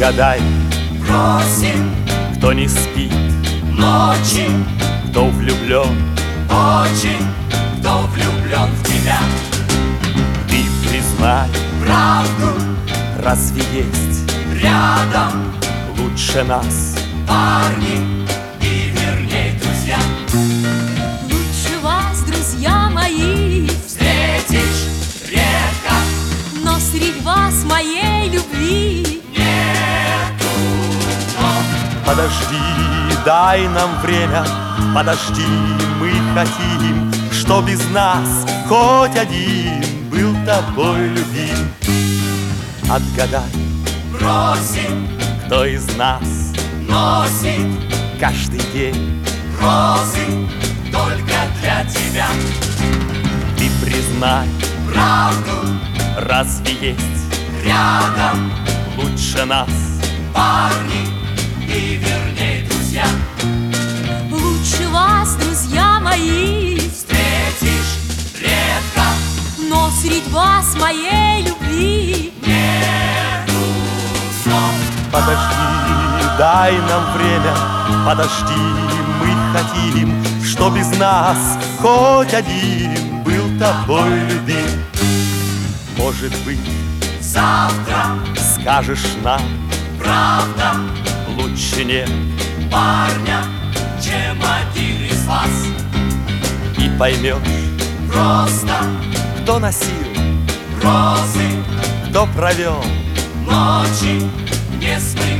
Отгадай, Просим кто не спит, ночи, кто влюблен. очень, кто влюблен в тебя. Ты признай, Правду разве есть рядом лучше нас? парни и верней друзья. Лучше вас, друзья мои, Встретишь редко, но среди вас моей любви нету, но Подожди, дай нам время, подожди, мы хотим, чтоб из нас хоть один был тобой любим. Отгадай, просим, кто из нас носит каждый день. розы только для тебя. Ты признай, Правду разве есть рядом лучше нас? парни и верней друзья. лучше вас, друзья мои, Встретишь редко, но среди вас моей любви нету, но Подожди, дай нам время, подожди, мы хотим, чтоб из нас хоть один был тобой любим. Может быть, завтра скажешь нам, правда лучше нет, парня, чем один из вас. и поймешь, Просто кто носил, розы кто провел. ночи не смыть.